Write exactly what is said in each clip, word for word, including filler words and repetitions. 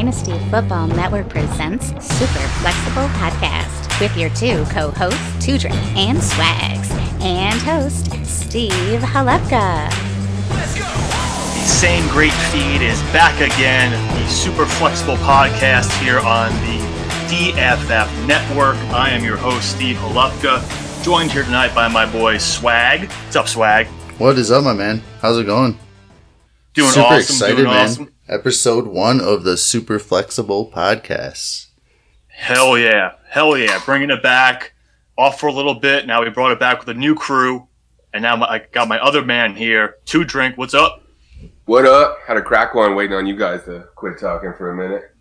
Dynasty Football Network presents Super Flexible Podcast with your two co-hosts, Two Drink and Swags, and host, Steve Halepka. Let's go! The same great feed is back again, the Super Flexible Podcast here on the D F F Network. I am your host, Steve Halepka, joined here tonight by my boy, Swag. What's up, Swag? What is up, my man? How's it going? Doing Super awesome, excited, doing man. awesome. Episode one of the Super Flexible Podcast. Hell yeah. Hell yeah. Bringing it back. Off for a little bit. Now we brought it back with a new crew. And now I got my other man here, Two Drink. What's up? What up? Had a crack one waiting on you guys to quit talking for a minute.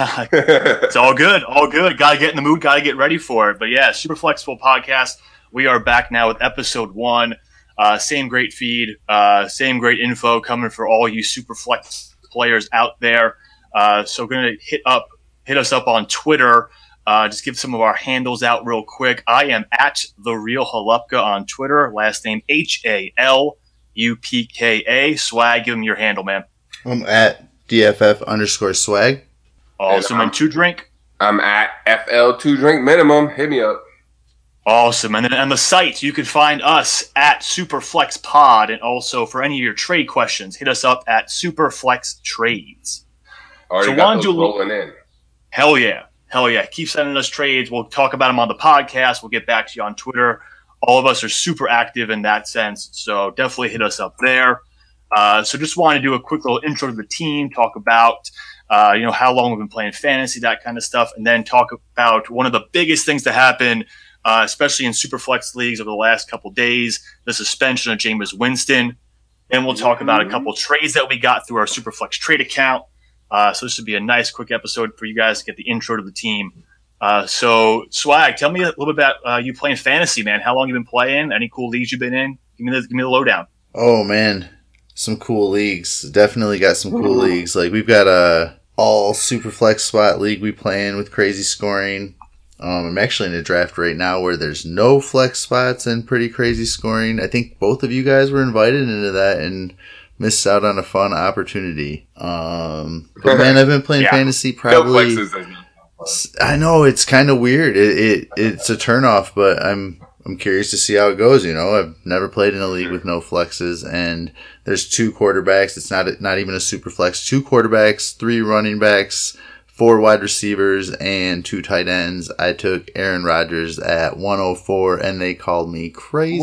It's all good. All good. Got to get in the mood. Got to get ready for it. But yeah, Super Flexible Podcast. We are back now with episode one. Uh, same great feed. Uh, same great info coming for all you Super Flex players out there. Uh, so we're going to hit up, hit us up on Twitter. Uh, just give some of our handles out real quick. I am at The Real Halepka on Twitter. Last name H A L U P K A. Swag, give them your handle, man. I'm at D F F underscore swag. Awesome. And Two Drink? I'm at F L two drink minimum. Hit me up. Awesome. And then on the site, you can find us at SuperFlexPod. And also for any of your trade questions, hit us up at SuperFlexTrades. Already so got those those little- rolling in. Hell yeah. Hell yeah. Keep sending us trades. We'll talk about them on the podcast. We'll get back to you on Twitter. All of us are super active in that sense. So definitely hit us up there. Uh, so just want to do a quick little intro to the team, talk about, uh, you know, how long we've been playing fantasy, that kind of stuff. And then talk about one of the biggest things to happen, uh, especially in Superflex leagues over the last couple days, the suspension of Jameis Winston. Then we'll talk about a couple trades that we got through our Superflex trade account. Uh, so this would be a nice, quick episode for you guys to get the intro to the team. Uh, so, Swag, tell me a little bit about uh, you playing fantasy, man. How long you been playing? Any cool leagues you've been in? Give me the, give me the lowdown. Oh, man. Some cool leagues. Definitely got some cool leagues. Like, we've got a all Super Flex spot league we play in with crazy scoring. Um, I'm actually in a draft right now where there's no flex spots and pretty crazy scoring. I think both of you guys were invited into that and missed out on a fun opportunity. Um, but man, I've been playing Yeah. fantasy No probably. flexes. I know it's kind of weird. It, it it's a turnoff, but I'm I'm curious to see how it goes. You know, I've never played in a league with no flexes, and there's two quarterbacks. It's not a, not even a super flex. Two quarterbacks, three running backs, four wide receivers, and two tight ends. I took Aaron Rodgers at one oh four, and they called me crazy.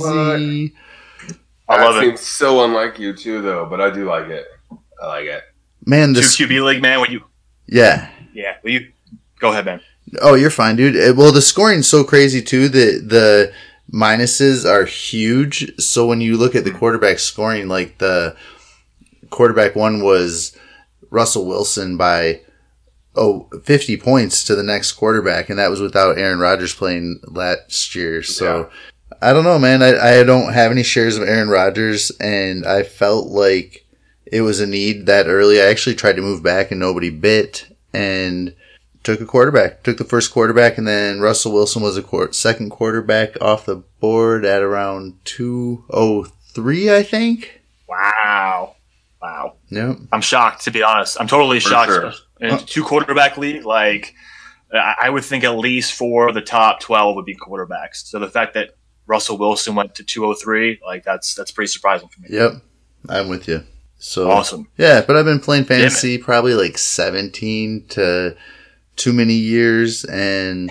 What? I love that it. seems so unlike you too, though. But I do like it. I like it. Man, Two this Q B league, man. When you, yeah. yeah, will you go ahead, man. Oh, you're fine, dude. Uh, Well, the scoring's so crazy too that the minuses are huge. So when you look at the quarterback scoring, like the quarterback one was Russell Wilson by oh fifty points to the next quarterback, and that was without Aaron Rodgers playing last year. So I don't know, man. I, I don't have any shares of Aaron Rodgers, and I felt like it was a need that early. I actually tried to move back, and nobody bit, and took a quarterback. Took the first quarterback, and then Russell Wilson was a quar- second quarterback off the board at around two oh three, I think. Wow. Wow. Yep. I'm shocked, to be honest. I'm totally For shocked. sure. In a two quarterback league, like, I I would think at least four of the top twelve would be quarterbacks. So the fact that Russell Wilson went to two oh three, like, that's that's pretty surprising for me. Yep. I'm with you. So Awesome. Yeah, but I've been playing Damn fantasy probably like seventeen to too many years, and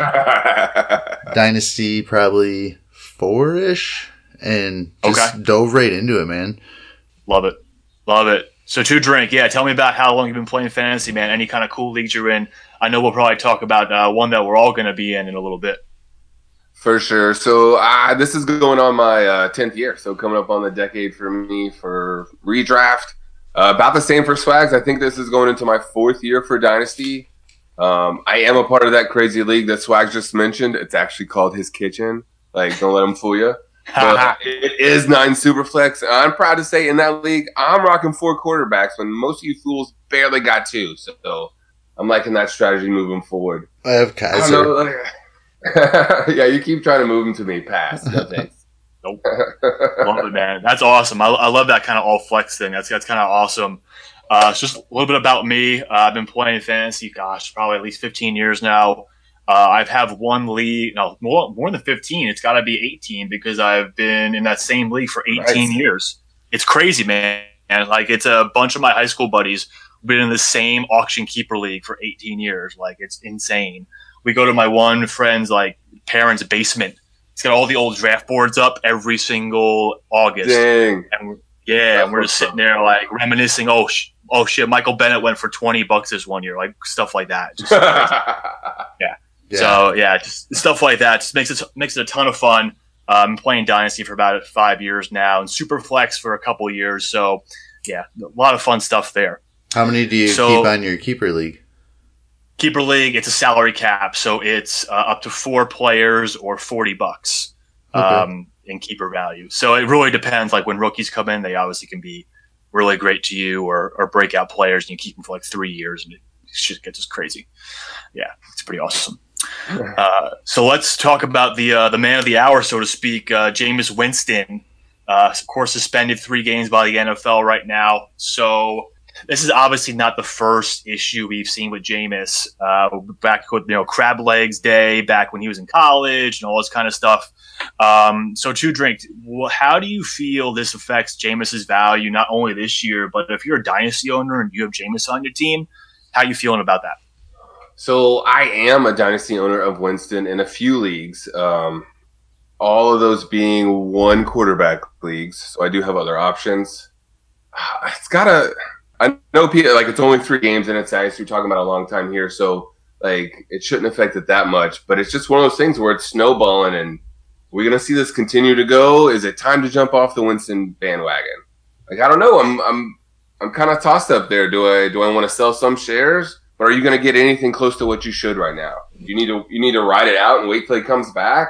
Dynasty probably four-ish, and just Okay. dove right into it, man. Love it. Love it. So Two Drink, yeah, tell me about how long you've been playing fantasy, man. Any kind of cool leagues you're in. I know we'll probably talk about uh, one that we're all going to be in in a little bit. For sure. So uh, this is going on my uh, tenth year. So coming up on the decade for me for redraft. Uh, about the same for Swags. I think this is going into my fourth year for Dynasty. Um, I am a part of that crazy league that Swags just mentioned. It's actually called His Kitchen. Like, don't let him fool you. But it is nine Superflex. I'm proud to say in that league, I'm rocking four quarterbacks when most of you fools barely got two. So I'm liking that strategy moving forward. I have I Kaiser. don't know, like- yeah, you keep trying to move them to me. Pass. No thanks. Nope. Love it, man. That's awesome. I, I love that kind of all flex thing. That's that's kind of awesome. Uh, it's just a little bit about me. Uh, I've been playing fantasy, gosh, probably at least fifteen years now. Uh, I've have one league, no, more, more than fifteen. It's got to be eighteen because I've been in that same league for eighteen nice. years. It's crazy, man. And like, it's a bunch of my high school buddies who've been in the same auction keeper league for eighteen years. Like, it's insane. We go to my one friend's like parents' basement. He's got all the old draft boards up every single August. Dang. And we're, yeah, and we're just sitting there like reminiscing. Oh, sh- oh shit! Michael Bennett went for twenty bucks this one year, like stuff like that. Just yeah. Yeah. So yeah, just stuff like that just makes it makes it a ton of fun. I'm um, playing Dynasty for about five years now, and Superflex for a couple of years. So yeah, a lot of fun stuff there. How many do you so, keep on your keeper league? Keeper league, it's a salary cap, so it's uh, up to four players or forty bucks um, okay. in keeper value. So it really depends. Like when rookies come in, they obviously can be really great to you, or or breakout players, and you keep them for like three years, and it just gets just crazy. Yeah, it's pretty awesome. Uh, so let's talk about the uh, the man of the hour, so to speak, uh, Jameis Winston. Uh, of course, suspended three games by the N F L right now. So this is obviously not the first issue we've seen with Jameis. Uh, back with you know crab legs day, back when he was in college, and all this kind of stuff. Um, so, Two Drink, how do you feel this affects Jameis's value not only this year, but if you're a dynasty owner and you have Jameis on your team, how are you feeling about that? So I am a dynasty owner of Winston in a few leagues, um, all of those being one quarterback leagues. So I do have other options. It's got to – I know people, like it's only three games and it's ice. You're talking about a long time here. So like it shouldn't affect it that much. But it's just one of those things where it's snowballing, and we're going to see this continue to go. Is it time to jump off the Winston bandwagon? Like, I don't know. I'm I'm I'm kind of tossed up there. Do I do I want to sell some shares? But are you going to get anything close to what you should right now? You need to you need to ride it out and wait till he comes back.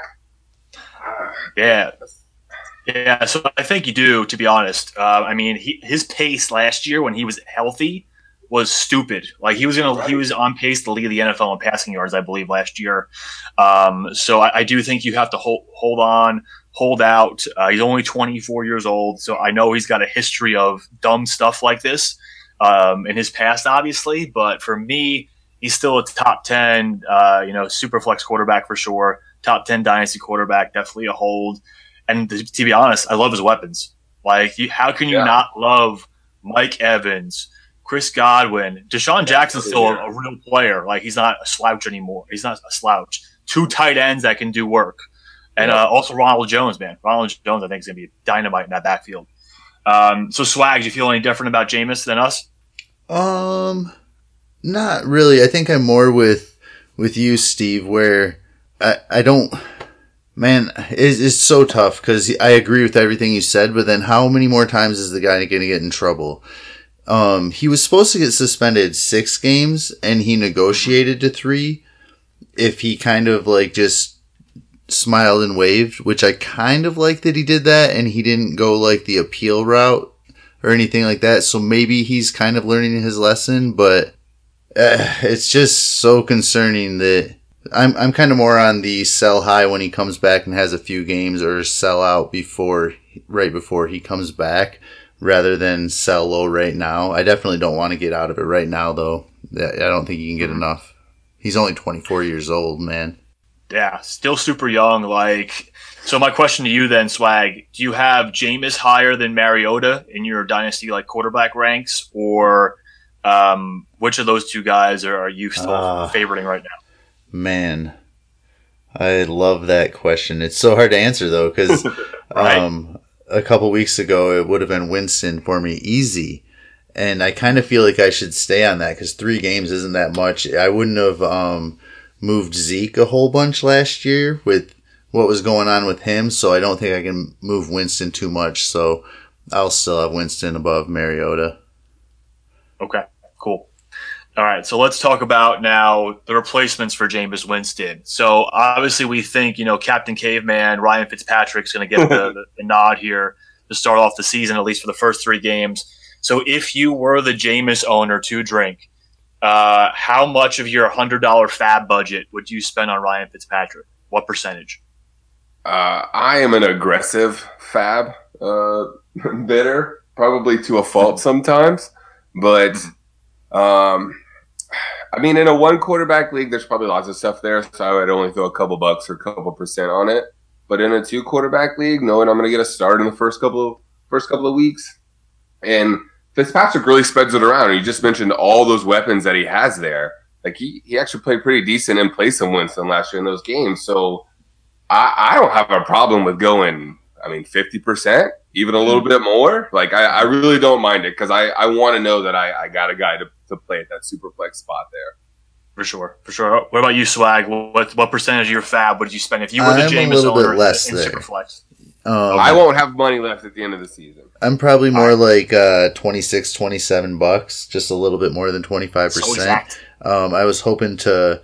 Yeah, yeah. So I think you do. To be honest, uh, I mean, he, his pace last year when he was healthy was stupid. Like he was gonna right. he was on pace to lead the N F L in passing yards, I believe, last year. Um, so I, I do think you have to hold hold on, hold out. Uh, he's only twenty-four years old, so I know he's got a history of dumb stuff like this. Um, in his past, obviously, but for me, he's still a top ten, uh, you know, super flex quarterback for sure. Top ten dynasty quarterback, definitely a hold. And to, to be honest, I love his weapons. Like, you, how can you yeah. not love Mike Evans, Chris Godwin, Deshaun Jackson's still a, a real player. Like, he's not a slouch anymore. He's not a slouch. Two tight ends that can do work, and yeah. uh, also Ronald Jones, man. Ronald Jones, I think, is gonna be dynamite in that backfield. Um, so Swags, you feel any different about Jameis than us? Um, not really. I think I'm more with, with you, Steve, where I, I don't, man, it's, it's so tough because I agree with everything you said, but then how many more times is the guy going to get in trouble? Um, he was supposed to get suspended six games and he negotiated to three if he kind of like just smiled and waved, which I kind of like that he did that and he didn't go like the appeal route or anything like that. So maybe he's kind of learning his lesson, but uh, it's just so concerning that I'm I'm kind of more on the sell high when he comes back and has a few games, or sell out before right before he comes back rather than sell low right now. I definitely don't want to get out of it right now though. I don't think you can get enough. He's only twenty-four years old, man. Yeah, still super young. Like, so my question to you then, Swag, do you have Jameis higher than Mariota in your dynasty like quarterback ranks, or um, which of those two guys are, are you still uh, favoriting right now? Man, I love that question. It's so hard to answer though, because right. um, a couple weeks ago it would have been Winston for me, easy, and I kind of feel like I should stay on that because three games isn't that much. I wouldn't have. Um, moved Zeke a whole bunch last year with what was going on with him, so I don't think I can move Winston too much, so I'll still have Winston above Mariota. Okay, cool. All right, so let's talk about now the replacements for Jameis Winston. So obviously we think, you know, Captain Caveman, Ryan Fitzpatrick's going to get the, the, the nod here to start off the season, at least for the first three games. So if you were the Jameis owner to drink, Uh, how much of your one hundred dollars fab budget would you spend on Ryan Fitzpatrick? What percentage? Uh, I am an aggressive fab uh, bidder, probably to a fault sometimes. But, um, I mean, in a one quarterback league, there's probably lots of stuff there. So I would only throw a couple bucks or a couple percent on it. But in a two quarterback league, knowing I'm going to get a start in the first couple of, first couple of weeks, and Fitzpatrick really spreads it around. You just mentioned all those weapons that he has there. Like he, he actually played pretty decent and played some Winston last year in those games. So I, I don't have a problem with going, I mean, fifty percent, even a little bit more. Like I, I really don't mind it because I, I want to know that I, I got a guy to, to play at that super flex spot there. For sure, for sure. What about you, Swag? What what percentage of your fab would you spend if you were the I'm Jameis a little owner bit less in there. Superflex? Um, I won't have money left at the end of the season. I'm probably more like uh, twenty-six, twenty-seven bucks, just a little bit more than twenty-five So percent. exact. Um, I was hoping to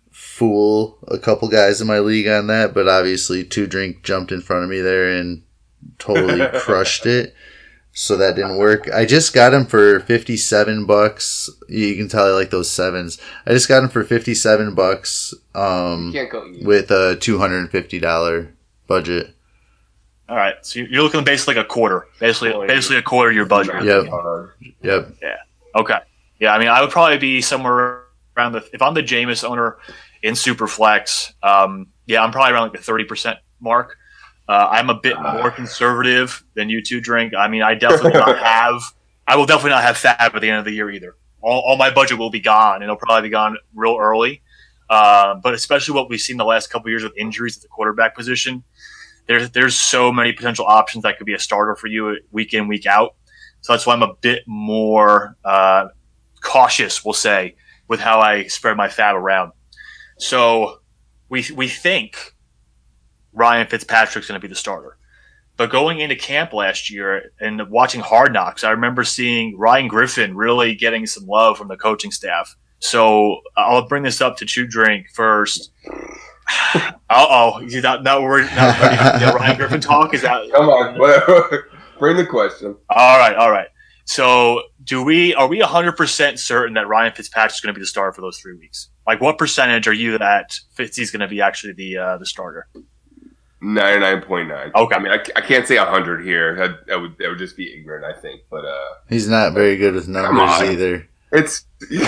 fool a couple guys in my league on that, but obviously Two Drink jumped in front of me there and totally crushed it. So that didn't work. I just got him for fifty-seven bucks. You can tell I like those sevens. I just got him for fifty-seven bucks um, You can't go easy. with a two hundred fifty dollars budget. All right, so you're looking basically like a quarter, basically Oh, yeah. basically a quarter of your budget. Yep. Yep. Okay. Yeah, I mean, I would probably be somewhere around the if I'm the Jameis owner in Superflex. Um, yeah, I'm probably around like the thirty percent mark. Uh, I'm a bit more conservative than you two drink. I mean, I definitely will not have. I will definitely not have fab at the end of the year either. All, all my budget will be gone, and it'll probably be gone real early. Uh, but especially what we've seen the last couple of years with injuries at the quarterback position, there's there's so many potential options that could be a starter for you week in, week out. So that's why I'm a bit more uh, cautious, we'll say, with how I spread my fab around. So we we think Ryan Fitzpatrick's going to be the starter. But going into camp last year and watching Hard Knocks, I remember seeing Ryan Griffin really getting some love from the coaching staff. So I'll bring this up to Chew Drink first. Uh-oh. You're not, not, worried, not ready for the Ryan Griffin talk? Is that... Come on. Whatever. Bring the question. All right, all right. So do we are we one hundred percent certain that Ryan Fitzpatrick's going to be the starter for those three weeks? Like, what percentage are you that Fitzy's going to be actually the uh, the starter? ninety-nine point nine. Okay. I mean, I, I can't say one hundred here. That, that would that would just be ignorant, I think. But uh, He's not very good with numbers on. either. it's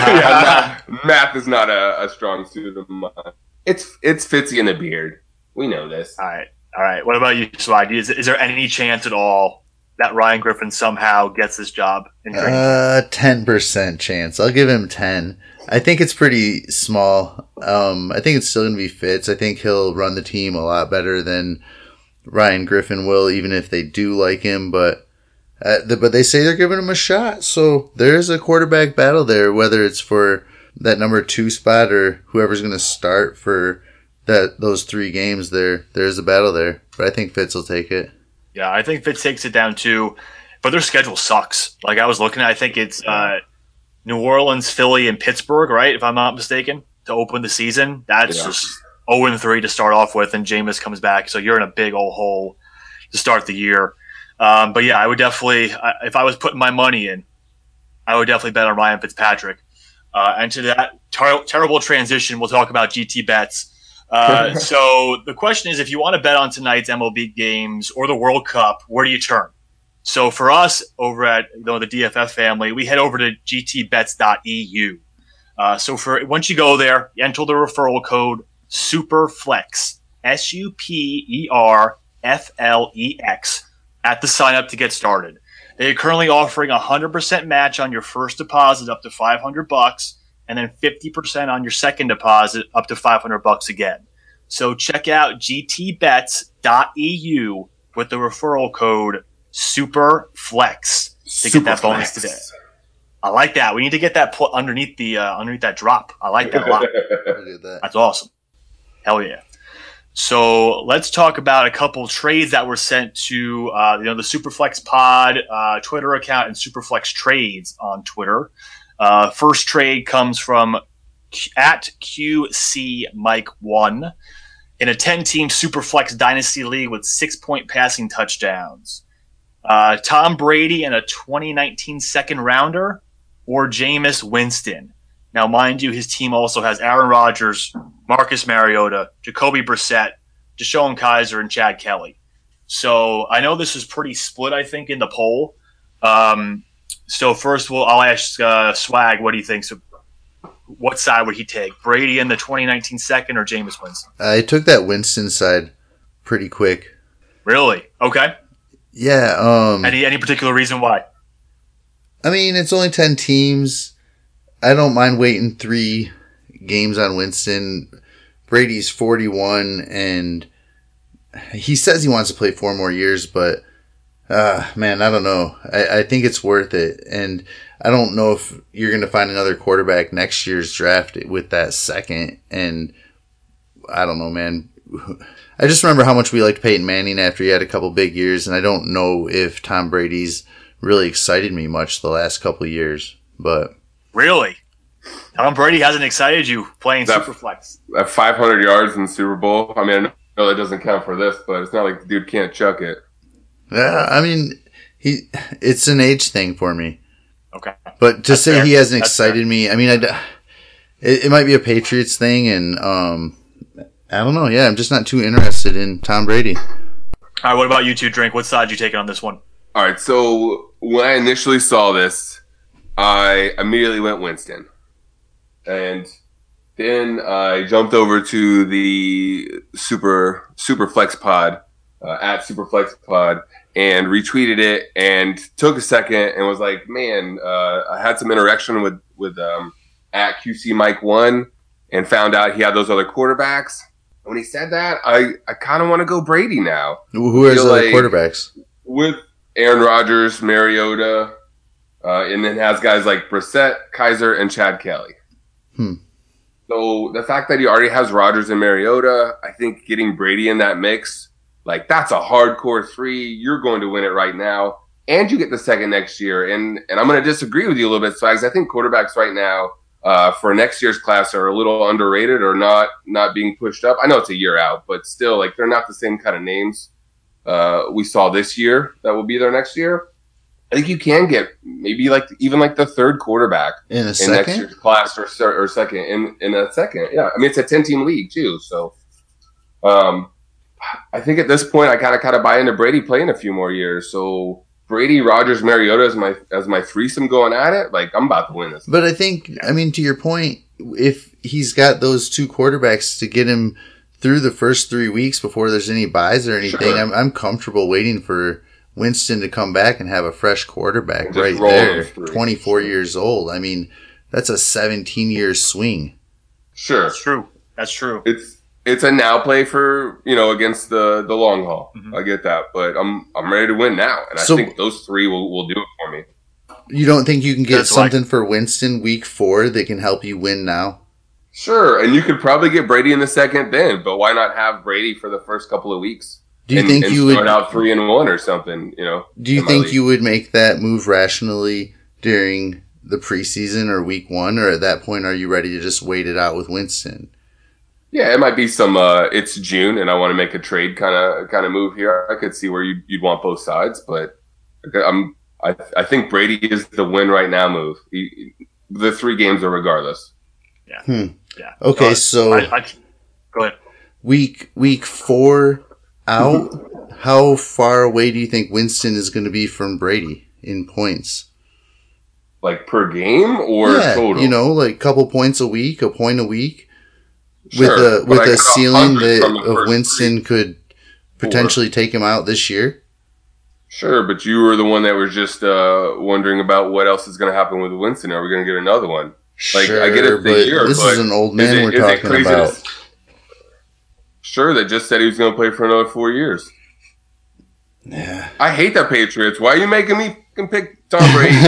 yeah, math, math is not a, a strong suit of mine. It's it's Fitzy in the beard. We know this. All right, all right. What about you, Swag? Is, is there any chance at all that Ryan Griffin somehow gets this job in training? Uh, ten percent chance. I'll give him ten. I think it's pretty small. Um, I think it's still going to be Fitz. I think he'll run the team a lot better than Ryan Griffin will, even if they do like him. But uh, the, but they say they're giving him a shot. So there's a quarterback battle there, whether it's for that number two spot or whoever's going to start for that those three games. There, there's a battle there. But I think Fitz will take it. Yeah, I think Fitz takes it down too. But their schedule sucks. Like I was looking at, I think it's uh, New Orleans, Philly, and Pittsburgh, right? If I'm not mistaken, to open the season. That's Yeah. just oh and three to start off with, and Jameis comes back, so you're in a big old hole to start the year. Um, but yeah, I would definitely, I, if I was putting my money in, I would definitely bet on Ryan Fitzpatrick. Uh, and to that ter- terrible transition, we'll talk about G T bets. Uh, so the question is, if you want to bet on tonight's M L B games or the World Cup, where do you turn? So for us over at you know, the D F F family, we head over to g t bets dot e u. Uh, so for once you go there, you enter the referral code SUPERFLEX, S U P E R F L E X, at the sign up to get started. They are currently offering a one hundred percent match on your first deposit up to five hundred bucks, and then fifty percent on your second deposit up to five hundred bucks again. So check out g t bets dot e u with the referral code SUPERFLEX to get that bonus Superflex. today. I like that. We need to get that put underneath the uh, underneath that drop. I like that a lot. Look at that. That's awesome. Hell yeah. So let's talk about a couple trades that were sent to uh, you know the Superflex Pod uh, Twitter account and Superflex Trades on Twitter. Uh, first trade comes from Q- at Q C Mike one in a ten-team Superflex Dynasty League with six-point passing touchdowns. Uh, Tom Brady and a twenty nineteen second rounder, or Jameis Winston. Now, mind you, his team also has Aaron Rodgers, Marcus Mariota, Jacoby Brissett, Deshaun Kaiser, and Chad Kelly. So I know this is pretty split, I think, in the poll. Um, So first, of all, I'll ask uh, Swag, what do you think? So, what side would he take? Brady in the twenty nineteen second or Jameis Winston? I took that Winston side pretty quick. Really? Okay. Yeah. Um, any any particular reason why? I mean, it's only ten teams. I don't mind waiting three games on Winston. Brady's forty-one, and he says he wants to play four more years, but uh, man, I don't know. I, I think it's worth it, and I don't know if you're going to find another quarterback next year's draft with that second, and I don't know, man. I just remember how much we liked Peyton Manning after he had a couple big years, and I don't know if Tom Brady's really excited me much the last couple of years, but... Really? Tom Brady hasn't excited you playing that, Superflex? At five hundred yards in the Super Bowl, I mean, I know that doesn't count for this, but it's not like the dude can't chuck it. Yeah, I mean, he it's an age thing for me. Okay. But to That's say fair. he hasn't That's excited fair. me, I mean, I, it, it might be a Patriots thing, and um, I don't know. Yeah, I'm just not too interested in Tom Brady. All right, what about you two, Drink? What side you taking on this one? All right, so when I initially saw this, I immediately went Winston. And then I jumped over to the Super Super Flex Pod, uh, at Super Flex Pod, and retweeted it and took a second and was like, man, uh, I had some interaction with, with um, at Q C Mike one and found out he had those other quarterbacks. When he said that, I, I kind of want to go Brady now. Who are the like, quarterbacks? With Aaron Rodgers, Mariota, uh, and then has guys like Brissett, Kaiser, and Chad Kelly. Hmm. So the fact that he already has Rodgers and Mariota, I think getting Brady in that mix, like that's a hardcore three. You're going to win it right now, and you get the second next year. And and I'm going to disagree with you a little bit, Swags. I think quarterbacks right now uh, for next year's class are a little underrated or not not being pushed up. I know it's a year out, but still, like they're not the same kind of names uh, we saw this year that will be there next year. I think you can get maybe like even like the third quarterback In a in second? next year's class or or second in in a second. Yeah, I mean it's a ten team league too, so um, I think at this point I kind of kind of buy into Brady playing a few more years. So Brady, Rodgers, Mariota as my as my threesome going at it. Like I'm about to win this. But I think, I mean, to your point, if he's got those two quarterbacks to get him through the first three weeks before there's any buys or anything, Sure. I'm I'm comfortable waiting for Winston to come back and have a fresh quarterback Just right roll there, those three. twenty-four Sure. years old. I mean, that's a seventeen-year swing. Sure, That's true. That's true. it's it's a now play for you know against the the long haul. Mhm. I get that, but I'm I'm ready to win now, and I So- think those three will will do it for me. You don't think you can get That's like- something for Winston week four that can help you win now? Sure, and you could probably get Brady in the second then, but why not have Brady for the first couple of weeks? Do you and, think and you would? start out three and one or something? You know. Do you in my think league? you would make that move rationally during the preseason or week one, or at that point are you ready to just wait it out with Winston? Yeah, it might be some. Uh, it's June, and I want to make a trade kind of kind of move here. I could see where you'd, you'd want both sides, but I'm. I I think Brady is the win right now move. He, the three games are regardless. Yeah. Hmm. Yeah. Okay, Uh, so I, I, go ahead. week week four out, how far away do you think Winston is going to be from Brady in points? Like per game or yeah, total? you know, like a couple points a week, a point a week, Sure, with a but with I a got ceiling one hundred that from the of first Winston three. could potentially take him out this year. Sure, but you were the one that was just uh, wondering about what else is going to happen with Winston. Are we going to get another one? Like, Sure, I get it the but year, this but is an old is man it- we're is it talking crazy to about. s- Sure, that just said he was going to play for another four years. Yeah. I hate the Patriots. Why are you making me fucking pick Tom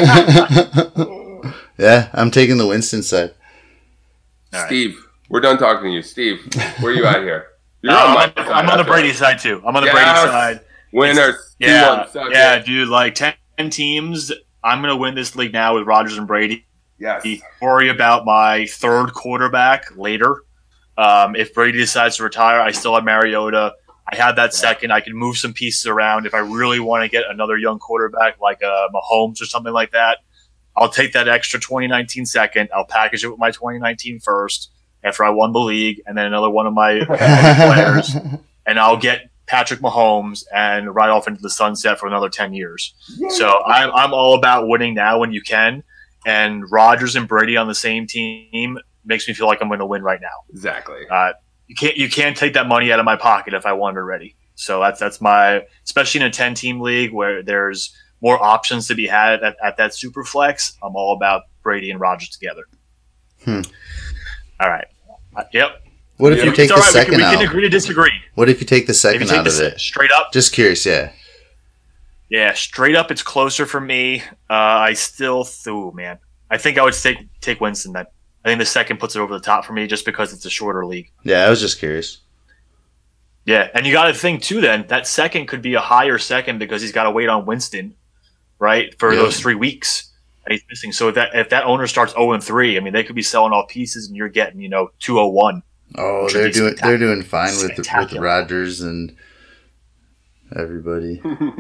Brady? Yeah, I'm taking the Winston side. All right. Steve, we're done talking to you. Steve, where are you at here? You're No, I'm, my on, side, I'm on the that's right. Brady side too. I'm on the Yes. Brady side. Winners. two Yeah, one, suck yeah, it. dude. Like ten teams. I'm gonna win this league now with Rodgers and Brady. Yes. Worry about my third quarterback later. Um, if Brady decides to retire, I still have Mariota. I have that second. I can move some pieces around if I really want to get another young quarterback like uh, Mahomes or something like that. I'll take that extra twenty nineteen second. I'll package it with my twenty nineteen first after I won the league, and then another one of my players, and I'll get Patrick Mahomes and ride off into the sunset for another ten years. Yeah. So I'm I'm all about winning now when you can. And Rodgers and Brady on the same team makes me feel like I'm going to win right now. Exactly. Uh, you can't you can't take that money out of my pocket if I won already. So that's that's my, especially in a ten team league where there's more options to be had at, at that super flex. I'm all about Brady and Rodgers together. Hmm. All right. Uh, yep. What if yeah, you take the right. second we can, out? We can agree to disagree. What if you take the second take out the, of it? Straight up? Just curious, yeah. Yeah, straight up, it's closer for me. Uh, I still, ooh, man. I think I would take take Winston then. I think the second puts it over the top for me just because it's a shorter league. Yeah, I was just curious. Yeah, and you got to think too then, that second could be a higher second because he's got to wait on Winston, right, for yeah. those three weeks that he's missing. So if that if that owner starts oh and three, I mean, they could be selling off pieces and you're getting, you know, two oh one. Oh, they're doing they're doing fine with with Rodgers and everybody.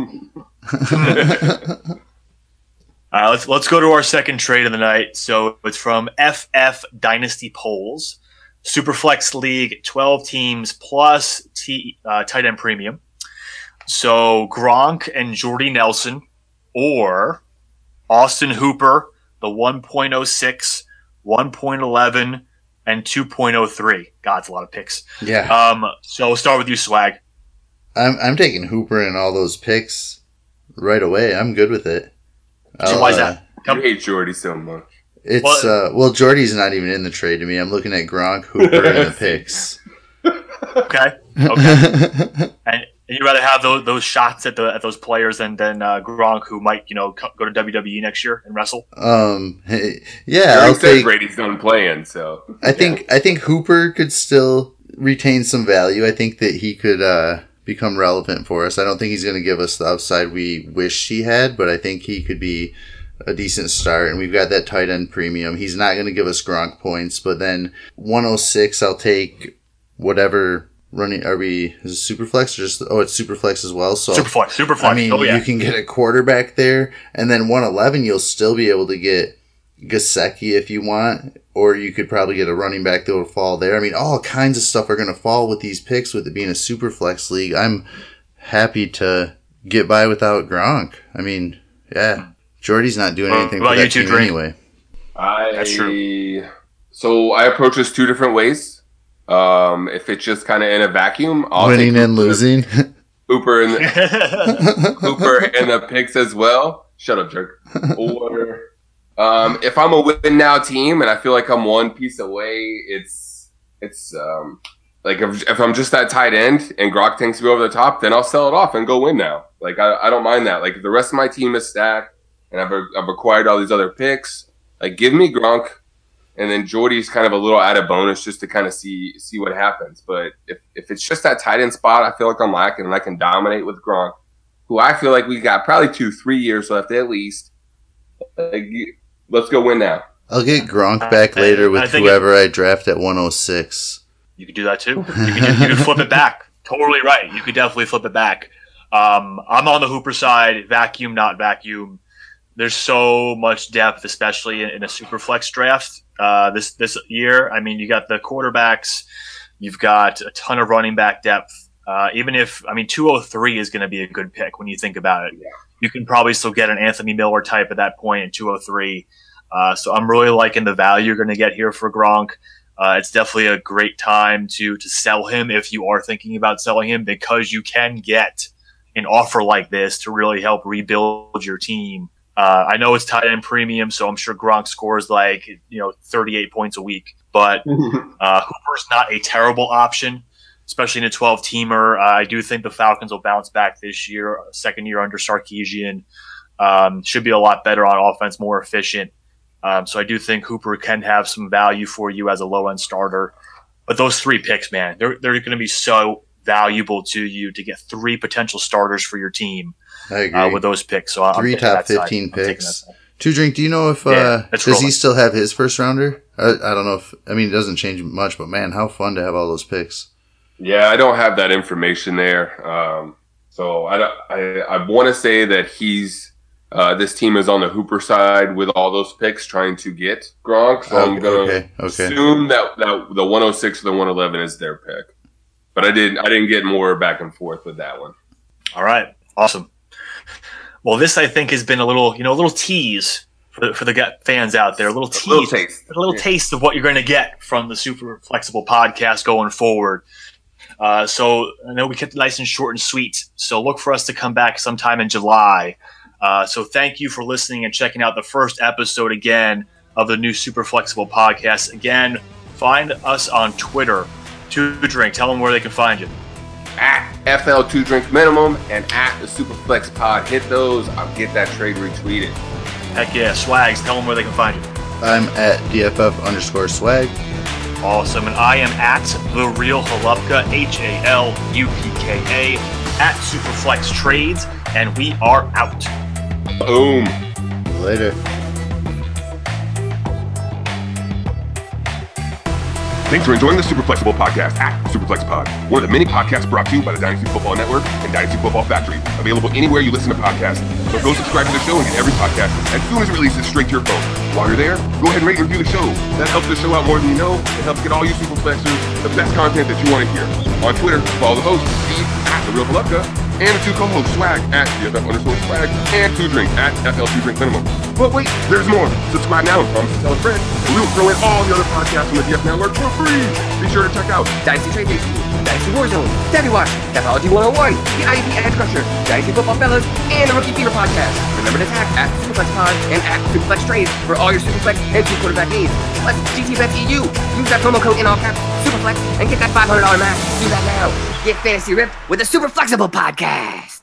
All right, let's let's go to our second trade of the night. So it's from F F Dynasty Polls, Superflex League, twelve teams plus T, uh, tight end premium. So Gronk and Jordy Nelson, or Austin Hooper, the one point oh six, one point eleven, and two point oh three. God, it's a lot of picks. Yeah. Um. So we'll start with you, Swag. I'm I'm taking Hooper and all those picks right away. I'm good with it. So why is that? I hate Jordy so much. It's well, uh, well, Jordy's not even in the trade to me. I'm looking at Gronk, Hooper, and the picks. Okay, okay. And you'd rather have those those shots at the at those players than than uh, Gronk, who might you know go to W W E next year and wrestle. Um, yeah, I'll I'll take. Brady's done playing, so I think yeah. I think Hooper could still retain some value. I think that he could uh, become relevant for us. I don't think he's going to give us the upside we wish he had, but I think he could be a decent start. And we've got that tight end premium. He's not going to give us Gronk points, but then one oh six, I'll take whatever running. Are we, is it Superflex or just, oh, it's Superflex as well. So Superflex, Superflex. I mean, oh, yeah. you can get a quarterback there, and then one eleven, you'll still be able to get Gesicki if you want, or you could probably get a running back that will fall there. I mean, all kinds of stuff are going to fall with these picks, with it being a super flex league. I'm happy to get by without Gronk. I mean, yeah, Jordy's not doing anything well, for that team drink. anyway. I, That's true. So I approach this two different ways. Um, if it's just kind of in a vacuum, I'll winning take and losing. Hooper and the, Hooper and the picks as well. Shut up, jerk. Or Um, if I'm a win now team and I feel like I'm one piece away, it's it's um, like if, if I'm just that tight end and Gronk takes me over the top, then I'll sell it off and go win now. Like I, I don't mind that. Like if the rest of my team is stacked and I've I've acquired all these other picks, like give me Gronk, and then Jordy's kind of a little added bonus just to kind of see see what happens. But if if it's just that tight end spot, I feel like I'm lacking and I can dominate with Gronk, who I feel like we got probably two three years left at least. Like, let's go win now. I'll get Gronk back later with I whoever it, I draft at one oh six. You could do that too. You could, just, you could flip it back. Totally right. You could definitely flip it back. Um, I'm on the Hooper side. Vacuum, not vacuum. There's so much depth, especially in, in a super flex draft uh, this this year. I mean, you got the quarterbacks. You've got a ton of running back depth. Uh, even if, I mean, two oh three is going to be a good pick when you think about it. Yeah. You can probably still get an Anthony Miller type at that point in two oh three. Uh, so I'm really liking the value you're going to get here for Gronk. Uh, it's definitely a great time to to sell him if you are thinking about selling him, because you can get an offer like this to really help rebuild your team. Uh, I know it's tight end premium, so I'm sure Gronk scores like, you know, thirty-eight points a week. But uh, Hooper's not a terrible option, especially in a twelve-teamer. Uh, I do think the Falcons will bounce back this year, second year under Sarkisian. Um, should be a lot better on offense, more efficient. Um, so I do think Hooper can have some value for you as a low-end starter. But those three picks, man, they're they're going to be so valuable to you to get three potential starters for your team. I agree. Uh, with those picks. So three I'm top fifteen picks. Two Drink, do you know if uh, yeah, does rolling. he still have his first rounder? I, I don't know if I mean it doesn't change much, but man, how fun to have all those picks. Yeah, I don't have that information there. Um, so I I, I want to say that he's uh, this team is on the Hooper side with all those picks trying to get Gronk. So oh, I'm gonna okay, okay. assume that, that the one oh six or the one eleven is their pick. but I didn't. I didn't get more back and forth with that one. All right, awesome. Well, this I think has been a little, you know, a little tease for, for the fans out there. A little tease, a little taste, a little yeah. taste of what you're going to get from the Super Flexible podcast going forward. Uh, so I know we kept it nice and short and sweet. So look for us to come back sometime in July. Uh, so thank you for listening and checking out the first episode again of the new Super Flexible podcast. Again, find us on Twitter. Two Drink. Tell them where they can find you. At F L two Drink Minimum and at the Superflex Pod. Hit those. I'll get that trade retweeted. Heck yeah. Swags. Tell them where they can find you. I'm at D F F underscore swag. Awesome. And I am at The Real Halupka, H A L U P K A, at Superflex Trades, and we are out. Boom. Later. Thanks for enjoying the Super Flexible Podcast at Superflex Pod, one of the many podcasts brought to you by the Dynasty Football Network and Dynasty Football Factory, available anywhere you listen to podcasts. So go subscribe to the show and get every podcast as soon as it releases straight to your phone. While you're there, go ahead and rate and review the show. That helps the show out more than you know. It helps get all you Superflexers the best content that you want to hear. On Twitter, follow the host, Steve, at The Real Halupka, and the two co-hosts, Swag, at D F F underscore swag, and two Drink, at F L two Drink Minimum. But wait, there's more. Subscribe now and promise to tell a friend. We will throw in all the other podcasts from the D F Network for free. Be sure to check out Dynasty Trade Day School, Dynasty Warzone, Savvy Watch, Pathology one oh one, the I D P Edge Crusher, Dynasty Football Fellas, and the Rookie Fever Podcast. Remember to tag at Superflex Pod and at Superflex Trades for all your Superflex and two quarterback needs. Plus, G T Bet E U. Use that promo code in all caps, Superflex, and get that five hundred dollars match. Do that now. Get fantasy ripped with the Super Flexible Podcast.